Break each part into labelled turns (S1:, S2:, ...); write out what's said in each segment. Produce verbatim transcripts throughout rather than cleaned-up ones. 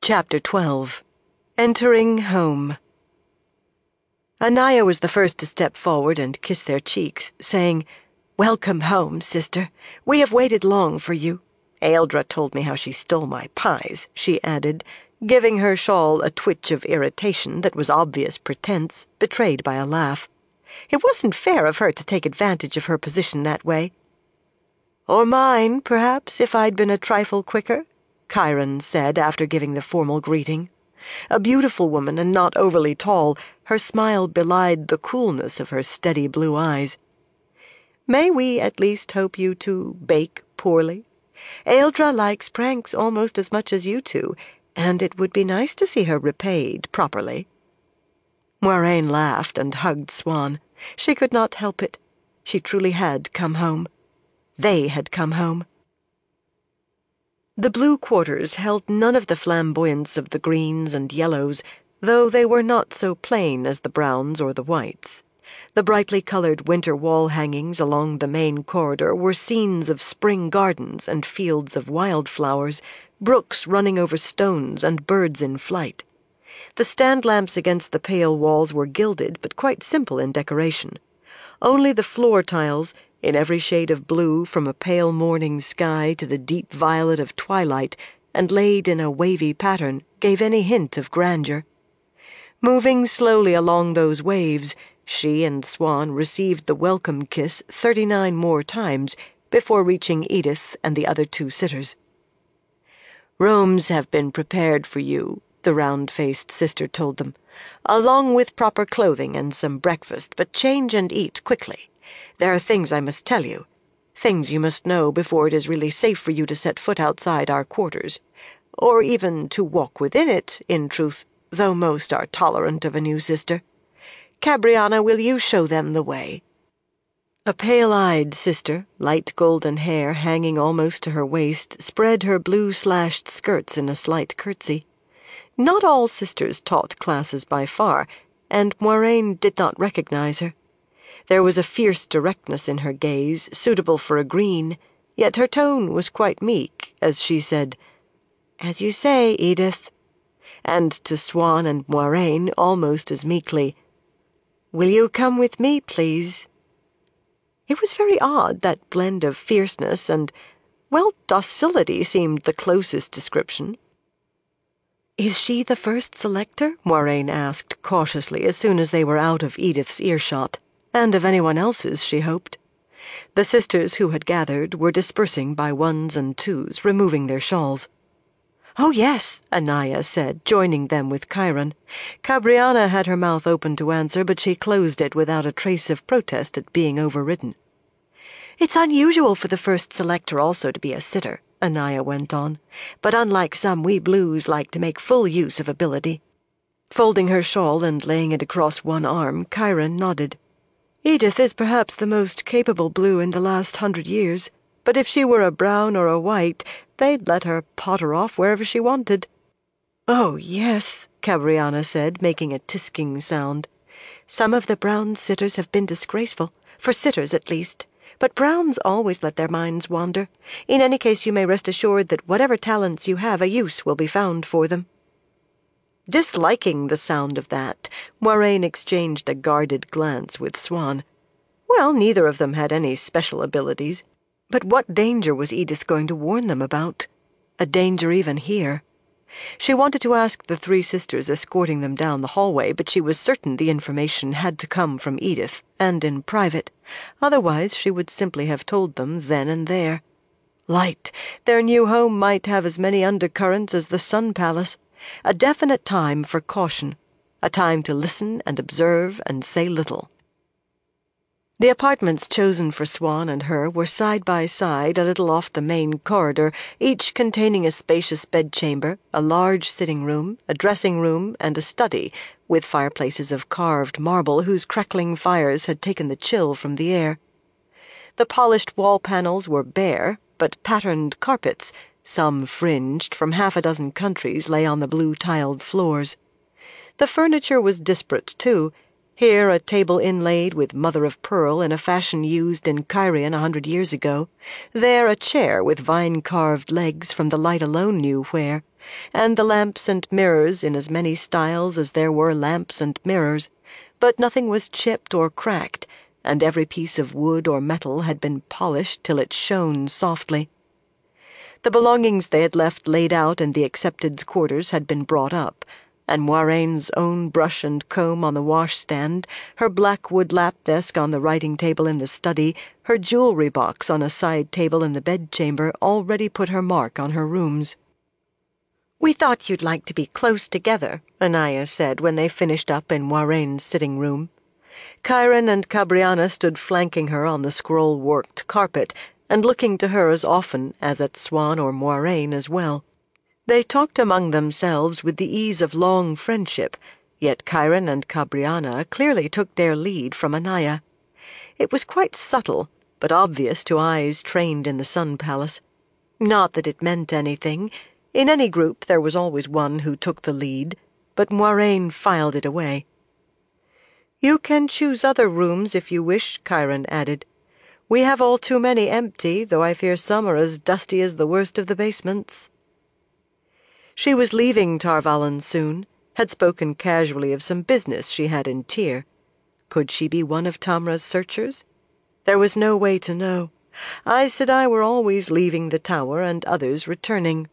S1: Chapter twelve. Entering Home. Anaya was the first to step forward and kiss their cheeks, saying, "Welcome home, sister. We have waited long for you. Aeldra told me how she stole my pies," she added, giving her shawl a twitch of irritation that was obvious pretense, betrayed by a laugh. It wasn't fair of her to take advantage of her position that way. "Or mine, perhaps, if I'd been a trifle quicker," Chiron said after giving the formal greeting. A beautiful woman and not overly tall, her smile belied the coolness of her steady blue eyes. "May we at least hope you two bake poorly? Aeldra likes pranks almost as much as you two, and it would be nice to see her repaid properly." Moiraine laughed and hugged Siuan. She could not help it. She truly had come home. They had come home. The blue quarters held none of the flamboyance of the greens and yellows, though they were not so plain as the browns or the whites. The brightly colored winter wall hangings along the main corridor were scenes of spring gardens and fields of wildflowers, brooks running over stones and birds in flight. The stand lamps against the pale walls were gilded but quite simple in decoration. Only the floor tiles, in every shade of blue from a pale morning sky to the deep violet of twilight, and laid in a wavy pattern, gave any hint of grandeur. Moving slowly along those waves, she and Siuan received the welcome kiss thirty-nine more times before reaching Edith and the other two sitters. "Rooms have been prepared for you," the round-faced sister told them, "along with proper clothing and some breakfast, but change and eat quickly. There are things I must tell you, things you must know before it is really safe for you to set foot outside our quarters, or even to walk within it, in truth, though most are tolerant of a new sister. Cabriana, will you show them the way?" A pale-eyed sister, light golden hair hanging almost to her waist, spread her blue-slashed skirts in a slight curtsy. Not all sisters taught classes by far, and Moiraine did not recognize her. There was a fierce directness in her gaze, suitable for a green, yet her tone was quite meek as she said, "As you say, Edith," and to Siuan and Moiraine almost as meekly, "Will you come with me, please?" It was very odd, that blend of fierceness and, well, docility seemed the closest description. "Is she the first selector?" Moiraine asked cautiously as soon as they were out of Edith's earshot, and of anyone else's, she hoped. The sisters who had gathered were dispersing by ones and twos, removing their shawls. "Oh, yes," Anaya said, joining them with Chiron. Cabriana had her mouth open to answer, but she closed it without a trace of protest at being overridden. "It's unusual for the first selector also to be a sitter," Anaya went on, "but unlike some, we blues like to make full use of ability." Folding her shawl and laying it across one arm, Chiron nodded. "Edith is perhaps the most capable blue in the last hundred years, but if she were a brown or a white, they'd let her potter off wherever she wanted." "Oh, yes," Cabriana said, making a tisking sound. "Some of the brown sitters have been disgraceful, for sitters at least, but browns always let their minds wander. In any case, you may rest assured that whatever talents you have, a use will be found for them." Disliking the sound of that, Moiraine exchanged a guarded glance with Siuan. Well, neither of them had any special abilities. But what danger was Edith going to warn them about? A danger even here. She wanted to ask the three sisters escorting them down the hallway, but she was certain the information had to come from Edith, and in private. Otherwise she would simply have told them then and there. Light, their new home might have as many undercurrents as the Sun Palace. A definite time for caution. A time to listen and observe and say little. The apartments chosen for Siuan and her were side by side a little off the main corridor, each containing a spacious bedchamber, a large sitting room, a dressing room, and a study, with fireplaces of carved marble whose crackling fires had taken the chill from the air. The polished wall panels were bare, but patterned carpets, some fringed, from half a dozen countries, lay on the blue-tiled floors. The furniture was disparate, too. Here a table inlaid with mother-of-pearl in a fashion used in Cairhien a hundred years ago. There a chair with vine-carved legs from the light alone knew where, and the lamps and mirrors in as many styles as there were lamps and mirrors, but nothing was chipped or cracked, and every piece of wood or metal had been polished till it shone softly. The belongings they had left laid out in the accepteds' quarters had been brought up, and Moiraine's own brush and comb on the washstand, her black wood lap desk on the writing-table in the study, her jewelry box on a side table in the bedchamber already put her mark on her rooms. "We thought you'd like to be close together," Anaya said when they finished up in Moiraine's sitting room. Chiron and Cabriana stood flanking her on the scroll-worked carpet, and looking to her as often as at Swan or Moiraine as well. They talked among themselves with the ease of long friendship, yet Chiron and Cabriana clearly took their lead from Anaya. It was quite subtle, but obvious to eyes trained in the Sun Palace. Not that it meant anything. In any group there was always one who took the lead, but Moiraine filed it away. "You can choose other rooms if you wish," Chiron added. "We have all too many empty, though I fear some are as dusty as the worst of the basements." She was leaving Tar Valon soon, had spoken casually of some business she had in Tyr. Could she be one of Tamra's searchers? There was no way to know. Aes Sedai were always leaving the tower and others returning.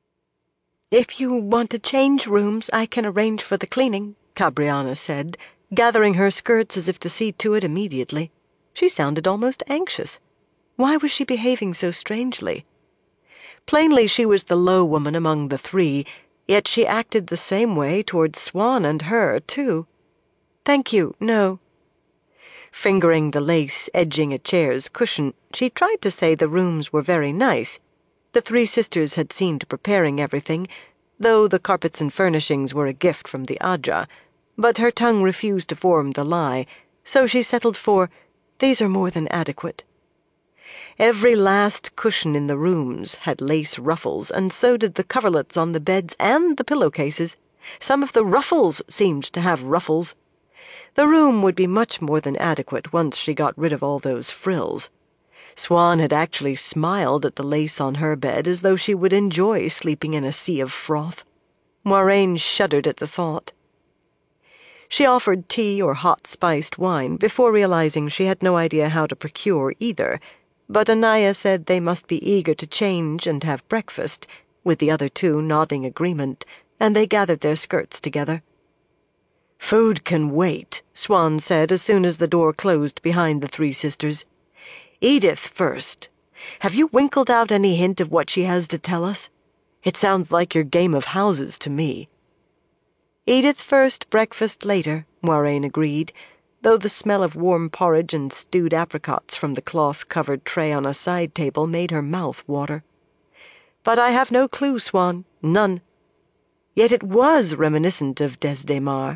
S1: "If you want to change rooms, I can arrange for the cleaning," Cabriana said, gathering her skirts as if to see to it immediately. She sounded almost anxious. Why was she behaving so strangely? Plainly she was the low woman among the three, yet she acted the same way toward Swan and her, too. "Thank you, no." Fingering the lace edging a chair's cushion, she tried to say the rooms were very nice. The three sisters had seen to preparing everything, though the carpets and furnishings were a gift from the Ajah, but her tongue refused to form the lie, so she settled for, "These are more than adequate." Every last cushion in the rooms had lace ruffles, and so did the coverlets on the beds and the pillowcases. Some of the ruffles seemed to have ruffles. The room would be much more than adequate once she got rid of all those frills. Swan had actually smiled at the lace on her bed as though she would enjoy sleeping in a sea of froth. Moiraine shuddered at the thought. She offered tea or hot spiced wine before realizing she had no idea how to procure either, but Anaya said they must be eager to change and have breakfast, with the other two nodding agreement, and they gathered their skirts together. "Food can wait," Swan said as soon as the door closed behind the three sisters. "Edith first. Have you winkled out any hint of what she has to tell us? It sounds like your game of houses to me." "Edith first, breakfast later," Moiraine agreed, though the smell of warm porridge and stewed apricots from the cloth-covered tray on a side table made her mouth water. "But I have no clue, Swan, none. Yet it was reminiscent of Desdemar."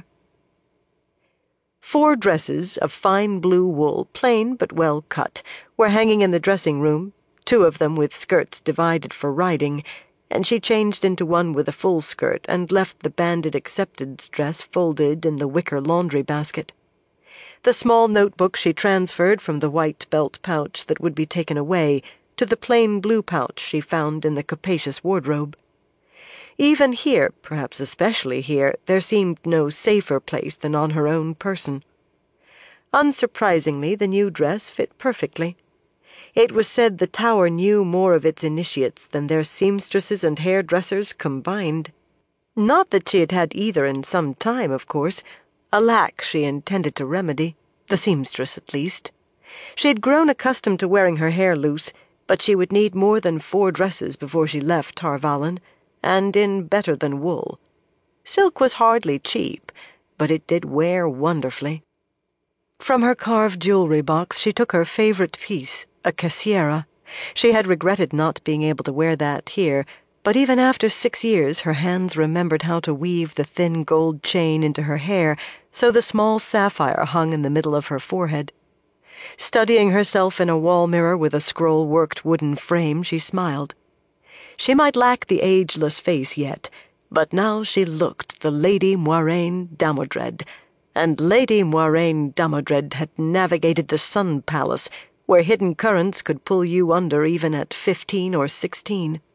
S1: Four dresses of fine blue wool, plain but well cut, were hanging in the dressing-room, two of them with skirts divided for riding, and she changed into one with a full skirt and left the banded accepteds dress folded in the wicker laundry basket. The small notebook she transferred from the white belt pouch that would be taken away to the plain blue pouch she found in the capacious wardrobe. Even here, perhaps especially here, there seemed no safer place than on her own person. Unsurprisingly, the new dress fit perfectly. It was said the tower knew more of its initiates than their seamstresses and hairdressers combined. Not that she had had either in some time, of course, a lack she intended to remedy, the seamstress at least. She had grown accustomed to wearing her hair loose, but she would need more than four dresses before she left Tar Valon, and in better than wool. Silk was hardly cheap, but it did wear wonderfully. From her carved jewelry box she took her favorite piece, a cassiera. She had regretted not being able to wear that here, but even after six years her hands remembered how to weave the thin gold chain into her hair, so the small sapphire hung in the middle of her forehead. Studying herself in a wall mirror with a scroll-worked wooden frame, she smiled. She might lack the ageless face yet, but now she looked the Lady Moiraine Damodred, and Lady Moiraine Damodred had navigated the Sun Palace, where hidden currents could pull you under even at fifteen or sixteen.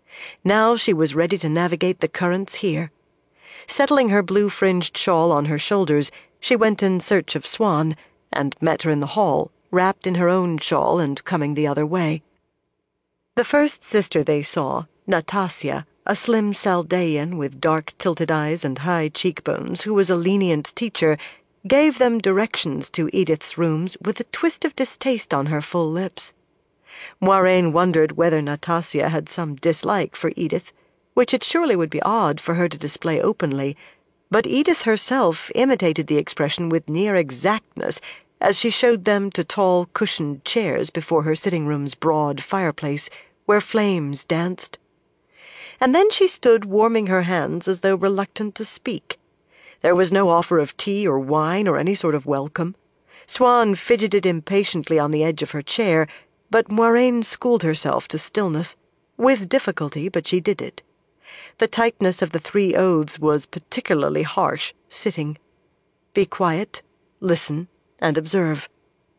S1: Now she was ready to navigate the currents here. Settling her blue-fringed shawl on her shoulders, she went in search of Swan, and met her in the hall, wrapped in her own shawl and coming the other way. The first sister they saw, Natasya, a slim Saldaean with dark tilted eyes and high cheekbones, who was a lenient teacher, gave them directions to Edith's rooms with a twist of distaste on her full lips. Moiraine wondered whether Natasya had some dislike for Edith, which it surely would be odd for her to display openly, but Edith herself imitated the expression with near exactness as she showed them to tall, cushioned chairs before her sitting-room's broad fireplace, where flames danced. And then she stood warming her hands as though reluctant to speak. There was no offer of tea or wine or any sort of welcome. Swan fidgeted impatiently on the edge of her chair, but Moiraine schooled herself to stillness. With difficulty, but she did it. The tightness of the three oaths was particularly harsh, sitting. Be quiet, listen, and observe.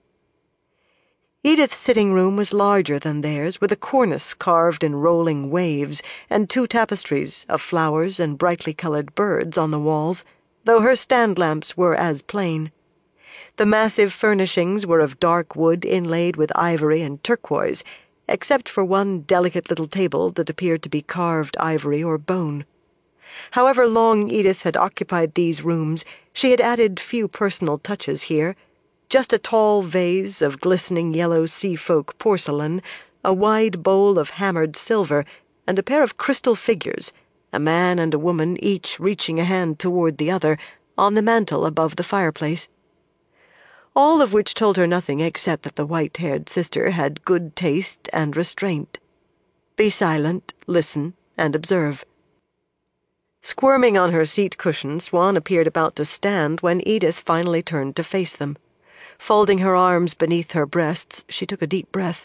S1: Edith's sitting-room was larger than theirs, with a cornice carved in rolling waves, and two tapestries of flowers and brightly colored birds on the walls, though her stand lamps were as plain. The massive furnishings were of dark wood inlaid with ivory and turquoise, except for one delicate little table that appeared to be carved ivory or bone. However long Edith had occupied these rooms, she had added few personal touches here. Just a tall vase of glistening yellow sea-folk porcelain, a wide bowl of hammered silver, and a pair of crystal figures, a man and a woman each reaching a hand toward the other, on the mantel above the fireplace. All of which told her nothing except that the white-haired sister had good taste and restraint. Be silent, listen, and observe. Squirming on her seat cushion, Swan appeared about to stand when Edith finally turned to face them. Folding her arms beneath her breasts, she took a deep breath.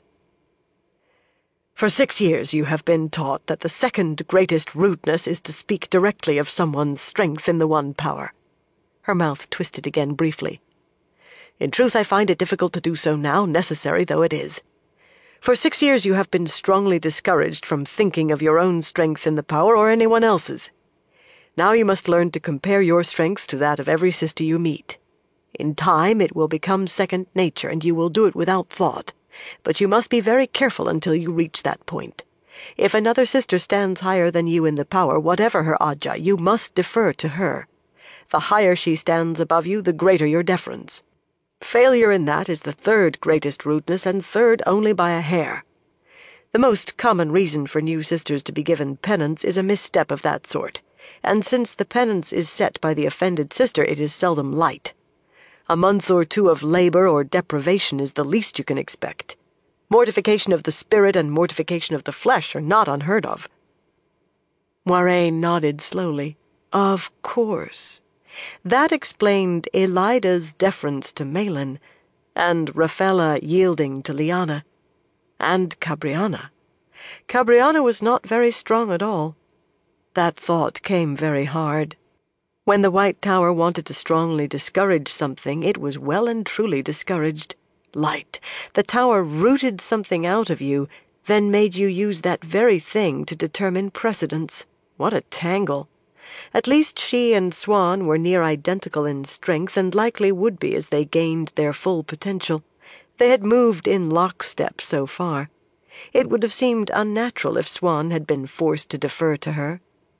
S1: For six years you have been taught that the second greatest rudeness is to speak directly of someone's strength in the one power. Her mouth twisted again briefly. In truth, I find it difficult to do so now, necessary though it is. For six years you have been strongly discouraged from thinking of your own strength in the power or anyone else's. Now you must learn to compare your strength to that of every sister you meet. In time it will become second nature, and you will do it without thought. But you must be very careful until you reach that point. If another sister stands higher than you in the power, whatever her Ajah, you must defer to her. The higher she stands above you, the greater your deference. Failure in that is the third greatest rudeness, and third only by a hair. The most common reason for new sisters to be given penance is a misstep of that sort, and since the penance is set by the offended sister, it is seldom light. A month or two of labor or deprivation is the least you can expect. Mortification of the spirit and mortification of the flesh are not unheard of. Moiraine nodded slowly. Of course. That explained Elida's deference to Malin, and Raphella yielding to Lyanna. And Cabriana. Cabriana was not very strong at all. That thought came very hard. When the White Tower wanted to strongly discourage something, it was well and truly discouraged. Light. The Tower rooted something out of you, then made you use that very thing to determine precedence. What a tangle! At least she and Swan were near identical in strength, and likely would be as they gained their full potential. They had moved in lockstep so far. It would have seemed unnatural if Swan had been forced to defer to her.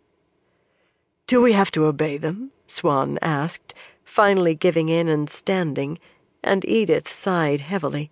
S1: "Do we have to obey them?" Swan asked, finally giving in and standing, and Edith sighed heavily.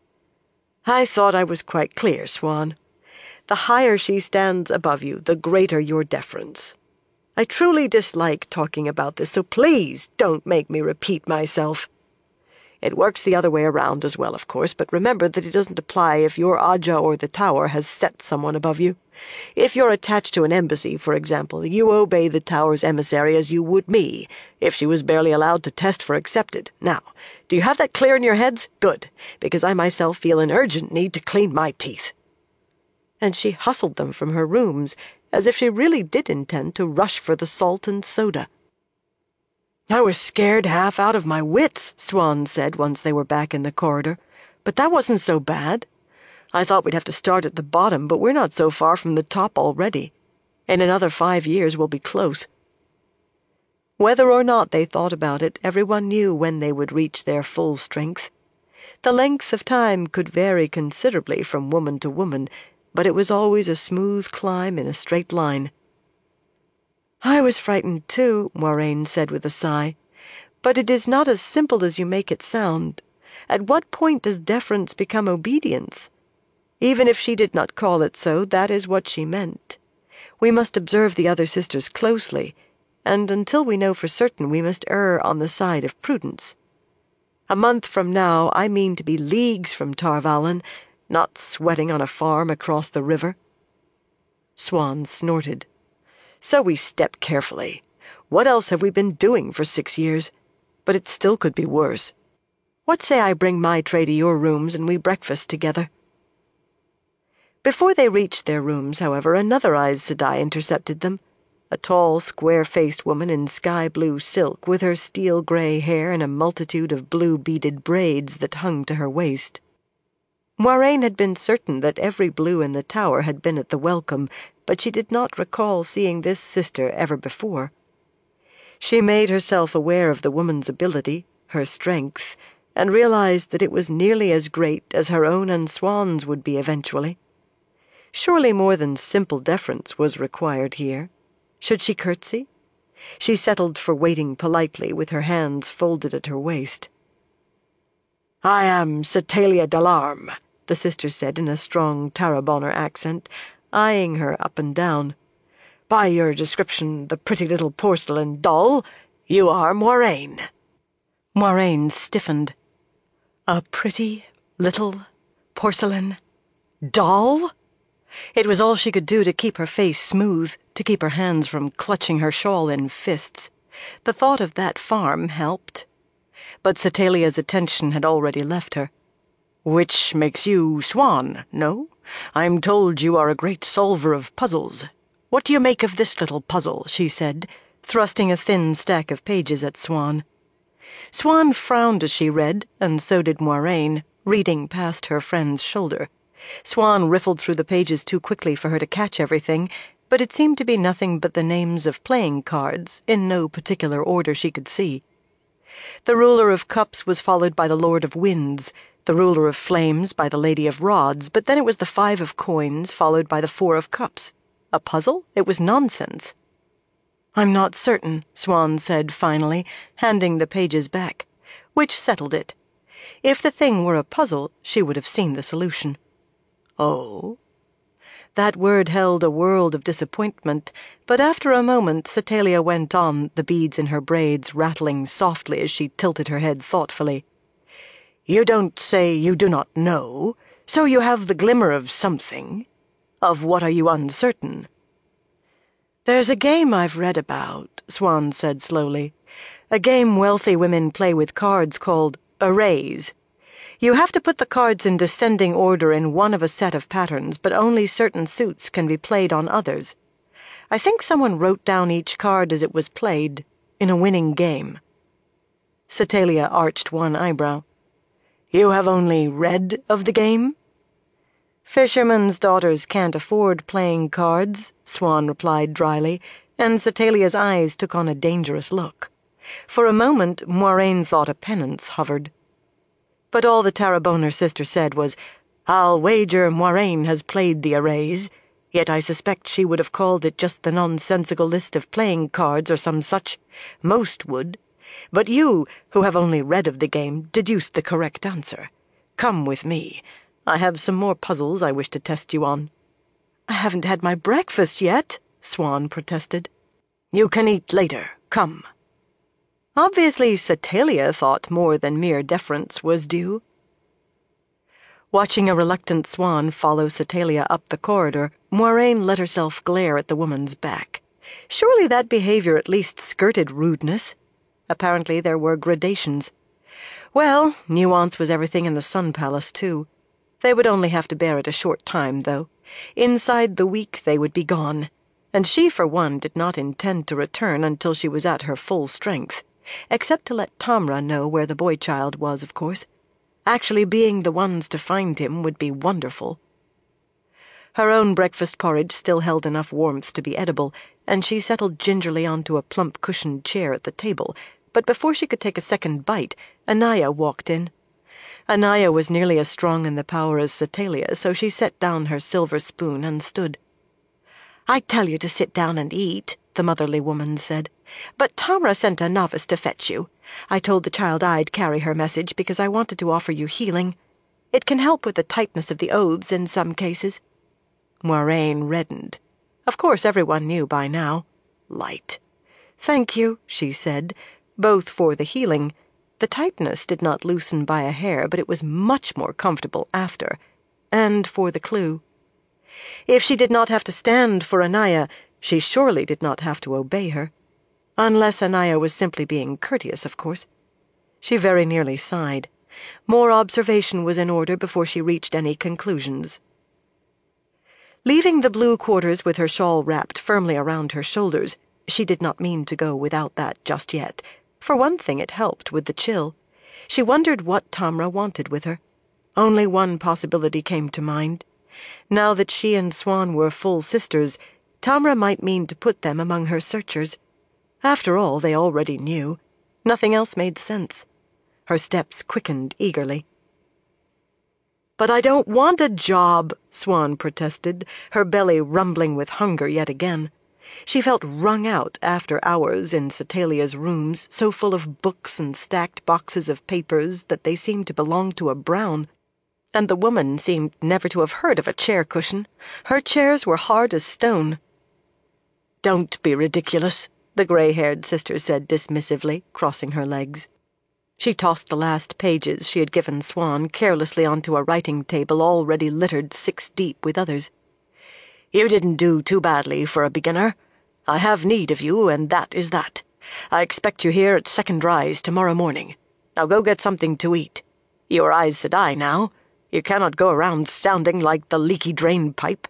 S1: "I thought I was quite clear, Swan. The higher she stands above you, the greater your deference. I truly dislike talking about this, so please don't make me repeat myself. It works the other way around as well, of course, but remember that it doesn't apply if your Ajah or the Tower has set someone above you. If you're attached to an embassy, for example, you obey the Tower's emissary as you would me, if she was barely allowed to test for accepted. Now, do you have that clear in your heads? Good, because I myself feel an urgent need to clean my teeth." And she hustled them from her rooms, as if she really did intend to rush for the salt and soda. "I was scared half out of my wits," Swan said once they were back in the corridor, "but that wasn't so bad. I thought we'd have to start at the bottom, but we're not so far from the top already. In another five years we'll be close." Whether or not they thought about it, everyone knew when they would reach their full strength. The length of time could vary considerably from woman to woman, but it was always a smooth climb in a straight line. "I was frightened too," Moiraine said with a sigh. "But it is not as simple as you make it sound. At what point does deference become obedience? Even if she did not call it so, that is what she meant. We must observe the other sisters closely, and until we know for certain we must err on the side of prudence. A month from now I mean to be leagues from Tar Valon, not sweating on a farm across the river." Siuan snorted. "So we step carefully. What else have we been doing for six years? But it still could be worse. What say I bring my tray to your rooms and we breakfast together?" Before they reached their rooms, however, another Aes Sedai intercepted them. A tall, square-faced woman in sky-blue silk, with her steel-grey hair in a multitude of blue-beaded braids that hung to her waist. Moiraine had been certain that every blue in the tower had been at the welcome, but she did not recall seeing this sister ever before. She made herself aware of the woman's ability, her strength, and realized that it was nearly as great as her own and Siuan's would be eventually. Surely more than simple deference was required here. Should she curtsy? She settled for waiting politely, with her hands folded at her waist. "I am Setalia Dalarm," the sister said in a strong Tarabonner accent, eyeing her up and down. "By your description, the pretty little porcelain doll, you are Moiraine." Moiraine stiffened. A pretty little porcelain doll? It was all she could do to keep her face smooth, to keep her hands from clutching her shawl in fists. The thought of that farm helped. But Setalia's attention had already left her. "Which makes you Siuan, no? I'm told you are a great solver of puzzles. What do you make of this little puzzle?" she said, thrusting a thin stack of pages at Siuan. Siuan frowned as she read, and so did Moiraine, reading past her friend's shoulder. Siuan riffled through the pages too quickly for her to catch everything, but it seemed to be nothing but the names of playing cards, in no particular order she could see. The Ruler of Cups was followed by the Lord of Winds, the Ruler of Flames by the Lady of Rods, but then it was the Five of Coins, followed by the Four of Cups. A puzzle? It was nonsense. "I'm not certain," Siuan said finally, handing the pages back, which settled it. If the thing were a puzzle, she would have seen the solution. "Oh?" That word held a world of disappointment, but after a moment Setalia went on, the beads in her braids rattling softly as she tilted her head thoughtfully. "You don't say you do not know, so you have the glimmer of something. Of what are you uncertain?" "There's a game I've read about," Siuan said slowly. "A game wealthy women play with cards called arrays. You have to put the cards in descending order in one of a set of patterns, but only certain suits can be played on others. I think someone wrote down each card as it was played, in a winning game." Setalia arched one eyebrow. "You have only read of the game?" "Fishermen's daughters can't afford playing cards," Siuan replied dryly, and Setalia's eyes took on a dangerous look. For a moment, Moiraine thought a penance hovered. But all the Tarabonner sister said was, "I'll wager Moiraine has played the arrays, yet I suspect she would have called it just the nonsensical list of playing cards or some such. Most would. But you, who have only read of the game, deduced the correct answer. Come with me. I have some more puzzles I wish to test you on." "I haven't had my breakfast yet," Siuan protested. "You can eat later. Come." Obviously, Setalia thought more than mere deference was due. Watching a reluctant Siuan follow Setalia up the corridor, Moiraine let herself glare at the woman's back. Surely that behavior at least skirted rudeness. Apparently there were gradations. Well, nuance was everything in the Sun Palace, too. They would only have to bear it a short time, though. Inside the week they would be gone, and she, for one, did not intend to return until she was at her full strength. Except to let Tamra know where the boy-child was, of course. Actually being the ones to find him would be wonderful. Her own breakfast porridge still held enough warmth to be edible, and she settled gingerly onto a plump cushioned chair at the table, but before she could take a second bite, Anaya walked in. Anaya was nearly as strong in the power as Satalia, so she set down her silver spoon and stood. "I tell you to sit down and eat," the motherly woman said, "but Tamra sent a novice to fetch you. I told the child I'd carry her message because I wanted to offer you healing. It can help with the tightness of the oaths in some cases." Moiraine reddened. Of course everyone knew by now. Light. "Thank you," she said, both for the healing. The tightness did not loosen by a hair, but it was much more comfortable after, and for the clue. If she did not have to stand for Anaya, she surely did not have to obey her. Unless Anaya was simply being courteous, of course. She very nearly sighed. More observation was in order before she reached any conclusions. Leaving the blue quarters with her shawl wrapped firmly around her shoulders, she did not mean to go without that just yet. For one thing, it helped with the chill. She wondered what Tamra wanted with her. Only one possibility came to mind. Now that she and Siuan were full sisters, Tamra might mean to put them among her searchers. After all, they already knew. Nothing else made sense. Her steps quickened eagerly. "But I don't want a job," Siuan protested, her belly rumbling with hunger yet again. She felt wrung out after hours in Satalia's rooms, so full of books and stacked boxes of papers that they seemed to belong to a Brown. And the woman seemed never to have heard of a chair cushion. Her chairs were hard as stone. "Don't be ridiculous," the gray-haired sister said dismissively, crossing her legs. She tossed the last pages she had given Siuan carelessly onto a writing table already littered six deep with others. "You didn't do too badly for a beginner. I have need of you, and that is that. I expect you here at second rise tomorrow morning. Now go get something to eat. You are Aes Sedai now. You cannot go around sounding like the leaky drain pipe."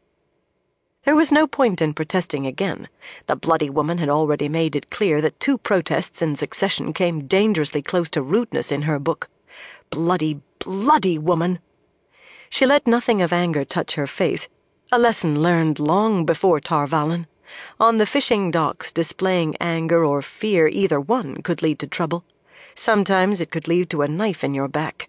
S1: There was no point in protesting again. The bloody woman had already made it clear that two protests in succession came dangerously close to rudeness in her book. Bloody, bloody woman! She let nothing of anger touch her face, a lesson learned long before Tar Valon. On the fishing docks, displaying anger or fear, either one, could lead to trouble. Sometimes it could lead to a knife in your back.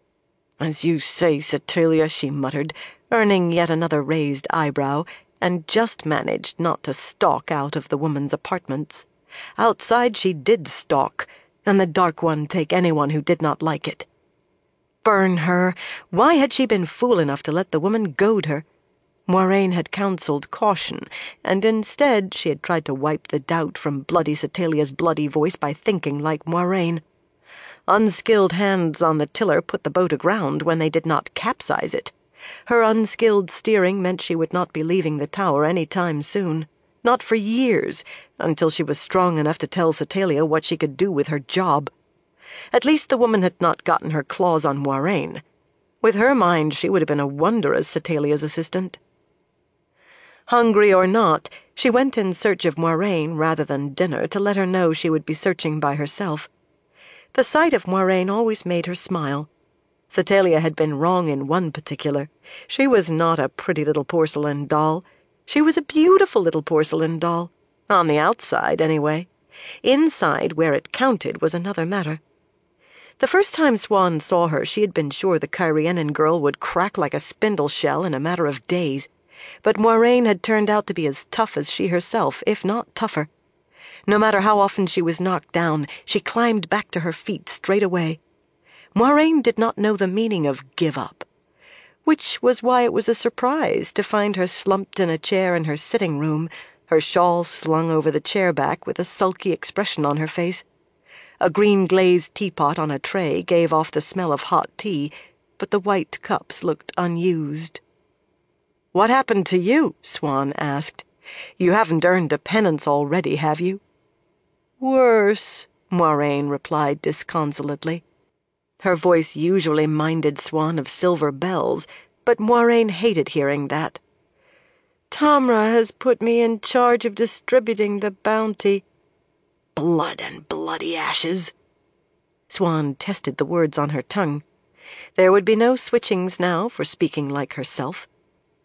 S1: "As you say, Satalia," she muttered, earning yet another raised eyebrow, and just managed not to stalk out of the woman's apartments. Outside she did stalk, and the Dark One take anyone who did not like it. Burn her! Why had she been fool enough to let the woman goad her? Moiraine had counselled caution, and instead she had tried to wipe the doubt from bloody Satalia's bloody voice by thinking like Moiraine. Unskilled hands on the tiller put the boat aground when they did not capsize it. Her unskilled steering meant she would not be leaving the tower any time soon. Not for years, until she was strong enough to tell Satalia what she could do with her job. At least the woman had not gotten her claws on Moiraine. With her mind, she would have been a wonder as Satalia's assistant. Hungry or not, she went in search of Moiraine rather than dinner to let her know she would be searching by herself. The sight of Moiraine always made her smile. Satalia had been wrong in one particular. She was not a pretty little porcelain doll. She was a beautiful little porcelain doll. On the outside, anyway. Inside, where it counted, was another matter. The first time Siuan saw her, she had been sure the Cairhienin girl would crack like a spindle shell in a matter of days. But Moiraine had turned out to be as tough as she herself, if not tougher. No matter how often she was knocked down, she climbed back to her feet straight away. Moiraine did not know the meaning of give up, which was why it was a surprise to find her slumped in a chair in her sitting room, her shawl slung over the chair back with a sulky expression on her face. A green-glazed teapot on a tray gave off the smell of hot tea, but the white cups looked unused. "What happened to you?" Siuan asked. "You haven't earned a penance already, have you?" "Worse," Moiraine replied disconsolately. Her voice usually minded Siuan of silver bells, but Moiraine hated hearing that. "Tamra has put me in charge of distributing the bounty." "Blood and bloody ashes!" Siuan tested the words on her tongue. There would be no switchings now for speaking like herself.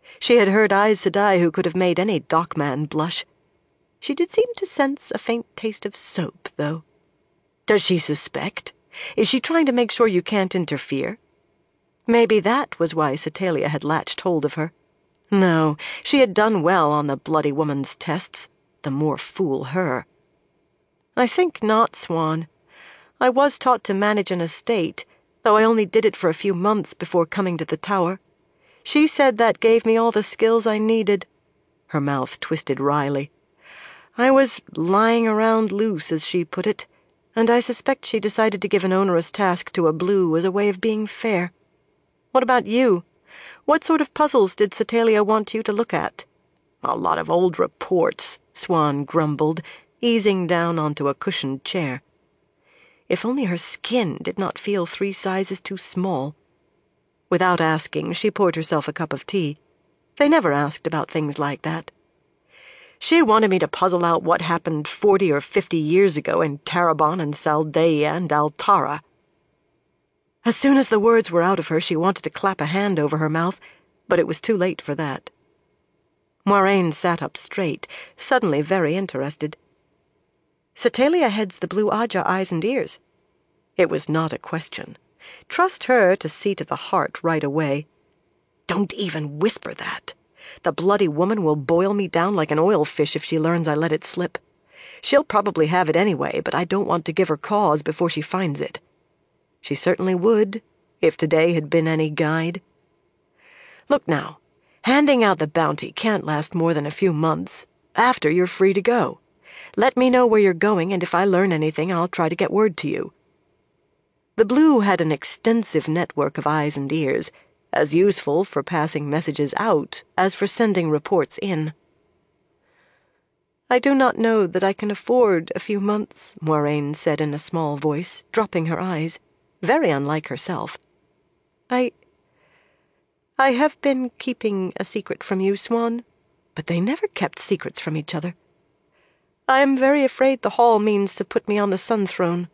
S1: She had heard Aes Sedai who could have made any dockman blush. She did seem to sense a faint taste of soap, though. Does she suspect? Is she trying to make sure you can't interfere? Maybe that was why Satalia had latched hold of her. No, she had done well on the bloody woman's tests. The more fool her. I think not, Swan. I was taught to manage an estate, though I only did it for a few months before coming to the tower. She said that gave me all the skills I needed. Her mouth twisted wryly. I was lying around loose, as she put it, and I suspect she decided to give an onerous task to a blue as a way of being fair. What about you? What sort of puzzles did Satalia want you to look at? A lot of old reports, Swan grumbled, easing down onto a cushioned chair. If only her skin did not feel three sizes too small. Without asking, she poured herself a cup of tea. They never asked about things like that. She wanted me to puzzle out what happened forty or fifty years ago in Tarabon and Saldaea and Altara. As soon as the words were out of her, she wanted to clap a hand over her mouth, but it was too late for that. Moiraine sat up straight, suddenly very interested. Satalia heads the Blue Ajah Eyes and Ears. It was not a question. Trust her to see to the heart right away. Don't even whisper that. The bloody woman will boil me down like an oil fish if she learns I let it slip. She'll probably have it anyway, but I don't want to give her cause before she finds it. She certainly would, if today had been any guide. Look now, handing out the bounty can't last more than a few months. After, you're free to go. Let me know where you're going, and if I learn anything, I'll try to get word to you. The Blue had an extensive network of eyes and ears, as useful for passing messages out as for sending reports in. I do not know that I can afford a few months, Moiraine said in a small voice, dropping her eyes, very unlike herself. I... I have been keeping a secret from you, Swan, but they never kept secrets from each other. I am very afraid the Hall means to put me on the Sun Throne.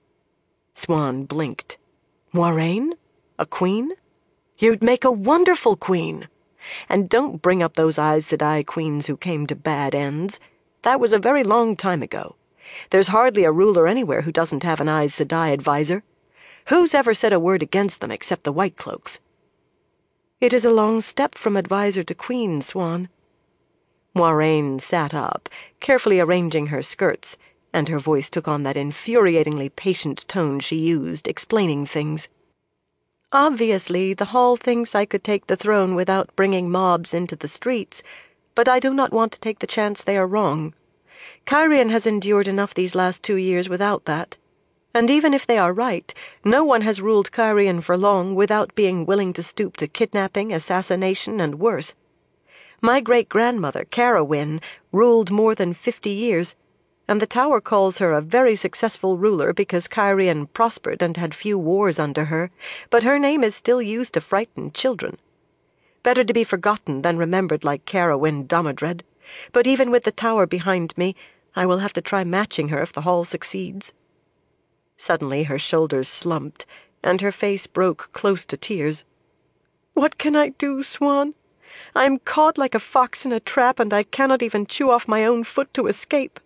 S1: Swan blinked. Moiraine? A queen? You'd make a wonderful queen. And don't bring up those Aes Sedai queens who came to bad ends. That was a very long time ago. There's hardly a ruler anywhere who doesn't have an Aes Sedai advisor. Who's ever said a word against them except the White Cloaks? It is a long step from advisor to queen, Swan. Moiraine sat up, carefully arranging her skirts, and her voice took on that infuriatingly patient tone she used, explaining things. Obviously, the Hall thinks I could take the throne without bringing mobs into the streets, but I do not want to take the chance they are wrong. Cairhien has endured enough these last two years without that. And even if they are right, no one has ruled Cairhien for long without being willing to stoop to kidnapping, assassination, and worse. My great-grandmother, Carowyn, ruled more than fifty years, and the Tower calls her a very successful ruler because Cairhien prospered and had few wars under her, but her name is still used to frighten children. Better to be forgotten than remembered like Carowyn Domodred, but even with the Tower behind me, I will have to try matching her if the Hall succeeds. Suddenly her shoulders slumped, and her face broke close to tears. What can I do, Swan? I am caught like a fox in a trap, and I cannot even chew off my own foot to escape.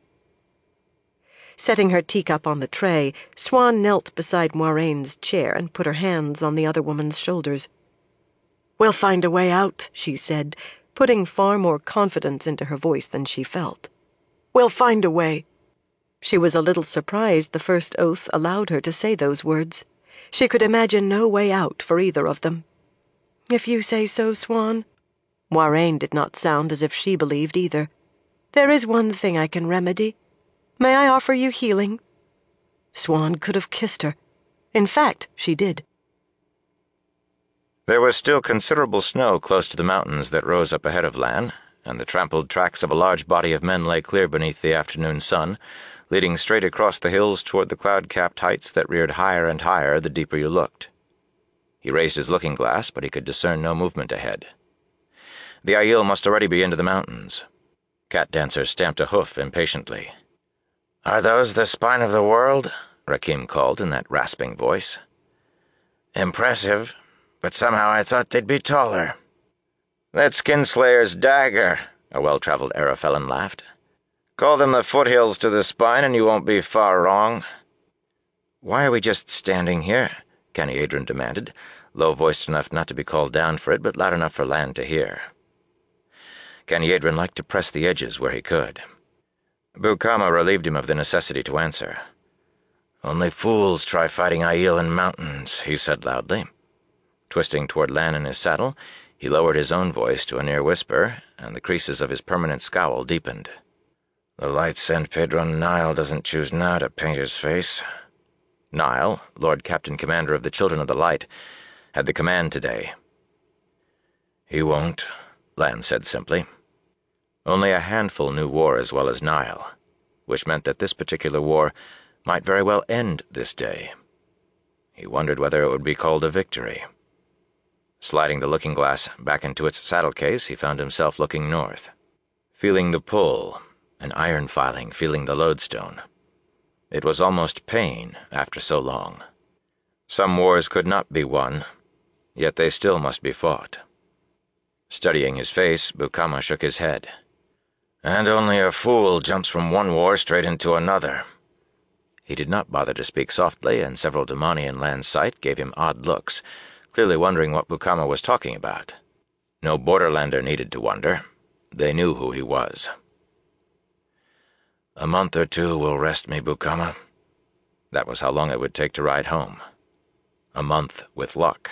S1: Setting her teacup on the tray, Swan knelt beside Moiraine's chair and put her hands on the other woman's shoulders. We'll find a way out, she said, putting far more confidence into her voice than she felt. We'll find a way. She was a little surprised the first oath allowed her to say those words. She could imagine no way out for either of them. If you say so, Swan. Moiraine did not sound as if she believed either. There is one thing I can remedy. May I offer you healing? Swan could have kissed her. In fact, she did.
S2: There was still considerable snow close to the mountains that rose up ahead of Lan, and the trampled tracks of a large body of men lay clear beneath the afternoon sun, leading straight across the hills toward the cloud-capped heights that reared higher and higher the deeper you looked. He raised his looking-glass, but he could discern no movement ahead. The Aiel must already be into the mountains. Cat-Dancer stamped a hoof impatiently. "Are those the spine of the world?" Rakim called in that rasping voice. "Impressive, but somehow I thought they'd be taller." "That Skinslayer's dagger," a well-traveled Arafellan laughed. "Call them the foothills to the spine and you won't be far wrong." "Why are we just standing here?" Kenny Adrian demanded, low-voiced enough not to be called down for it, but loud enough for Lan to hear. Kenny Adrian liked to press the edges where he could. Bukama relieved him of the necessity to answer. "Only fools try fighting Aiel in mountains," he said loudly. Twisting toward Lan in his saddle, he lowered his own voice to a near whisper, and the creases of his permanent scowl deepened. "The light sent Pedron Nile doesn't choose now to paint his face." Nile, Lord Captain Commander of the Children of the Light, had the command today. "He won't," Lan said simply. Only a handful knew war as well as Nile, which meant that this particular war might very well end this day. He wondered whether it would be called a victory. Sliding the looking-glass back into its saddle case, he found himself looking north, feeling the pull, an iron filing feeling the lodestone. It was almost pain after so long. Some wars could not be won, yet they still must be fought. Studying his face, Bukama shook his head. "And only a fool jumps from one war straight into another." He did not bother to speak softly, and several Damani in Lan's sight gave him odd looks, clearly wondering what Bukama was talking about. No borderlander needed to wonder. They knew who he was. "A month or two will rest me, Bukama." That was how long it would take to ride home. A month with luck.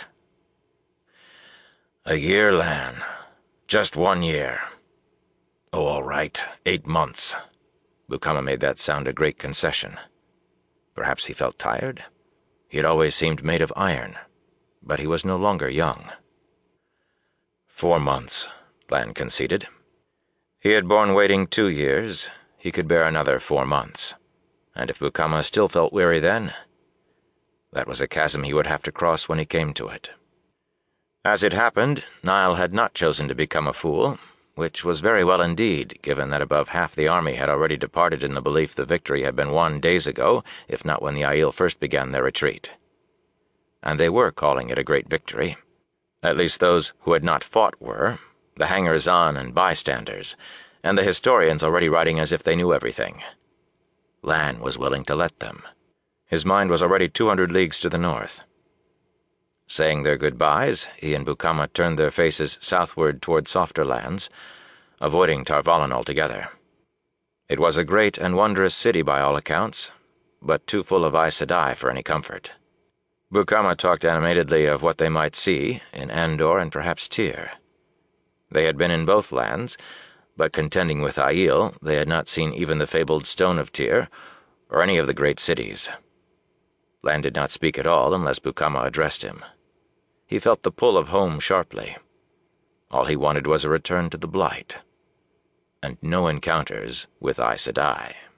S2: "A year, Lan. Just one year." "Oh, all right, eight months." Bukama made that sound a great concession. Perhaps he felt tired. He had always seemed made of iron, but he was no longer young. "Four months," Lan conceded. He had borne waiting two years. He could bear another four months. And if Bukama still felt weary then, that was a chasm he would have to cross when he came to it. As it happened, Nile had not chosen to become a fool, which was very well indeed, given that above half the army had already departed in the belief the victory had been won days ago, if not when the Aiel first began their retreat. And they were calling it a great victory. At least those who had not fought were, the hangers-on and bystanders, and the historians already writing as if they knew everything. Lan was willing to let them. His mind was already two hundred leagues to the north. Saying their goodbyes, he and Bukama turned their faces southward toward softer lands, avoiding Tar Valon altogether. It was a great and wondrous city by all accounts, but too full of Aes Sedai for any comfort. Bukama talked animatedly of what they might see in Andor and perhaps Tyr. They had been in both lands, but contending with Aiel, they had not seen even the fabled Stone of Tyr, or any of the great cities. Lan did not speak at all unless Bukama addressed him. He felt the pull of home sharply. All he wanted was a return to the Blight, and no encounters with Aes Sedai.